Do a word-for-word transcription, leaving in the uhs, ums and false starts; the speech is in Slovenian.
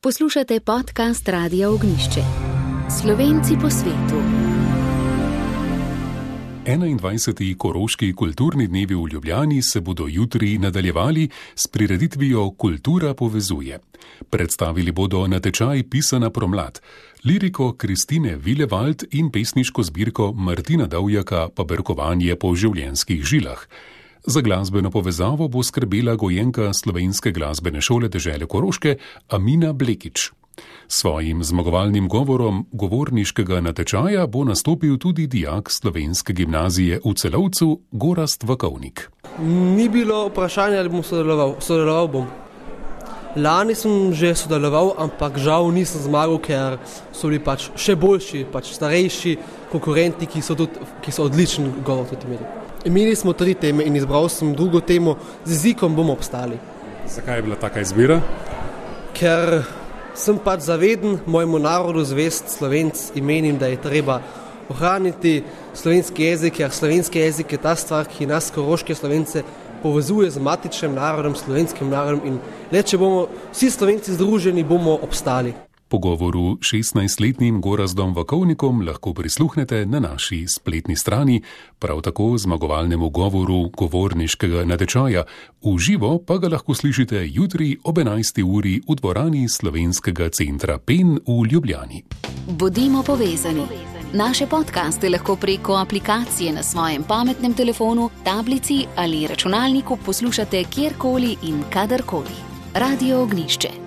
Poslušate podcast Radia Ognjišče. Slovenci po svetu. enaindvajseti Koroški kulturni dnevi v Ljubljani se bodo jutri nadaljevali s prireditvijo Kultura povezuje. Predstavili bodo natečaj Pisana promlad, liriko Kristine Vilevald in pesniško zbirko Martina Davjaka Paberkovanje po življenjskih žilah. Za glasbeno povezavo bo skrbela gojenka Slovenske glasbene šole dežele Koroške Amina Blekič. Svojim zmagovalnim govorom govorniškega natečaja bo nastopil tudi dijak Slovenske gimnazije v Celovcu Gorazd Vakovnik. Ni bilo vprašanja, ali bom sodeloval. Sodeloval bom. Lani sem že sodeloval, ampak žal nisem zmagal, ker so bili pač še boljši, pač starejši konkurenti, ki so, tudi, ki so odličen govor tudi imeli. Imeli smo tri teme in izbral sem drugo temo, z jezikom bomo obstali. Zakaj je bila taka izbira? Ker sem pač zaveden mojemu narodu zvest Slovenc in menim, da je treba ohraniti slovenski jezik, ker slovenski jezik je ta stvar, ki nas koroške Slovence povezuje z matičnim narodom, slovenskim narodom in le če bomo vsi Slovenci združeni, bomo obstali. Pogovoru s šestnajstletnim Gorazdom Vakovnikom lahko prisluhnete na naši spletni strani, prav tako zmagovalnemu govoru govorniškega natečaja. V živo pa ga lahko slišite jutri ob enajsti uri v dvorani Slovenskega centra Pen v Ljubljani. Bodimo povezani. Naše podcaste lahko preko aplikacije na svojem pametnem telefonu, tablici ali računalniku poslušate kjerkoli in kadarkoli. Radio Ognjišče.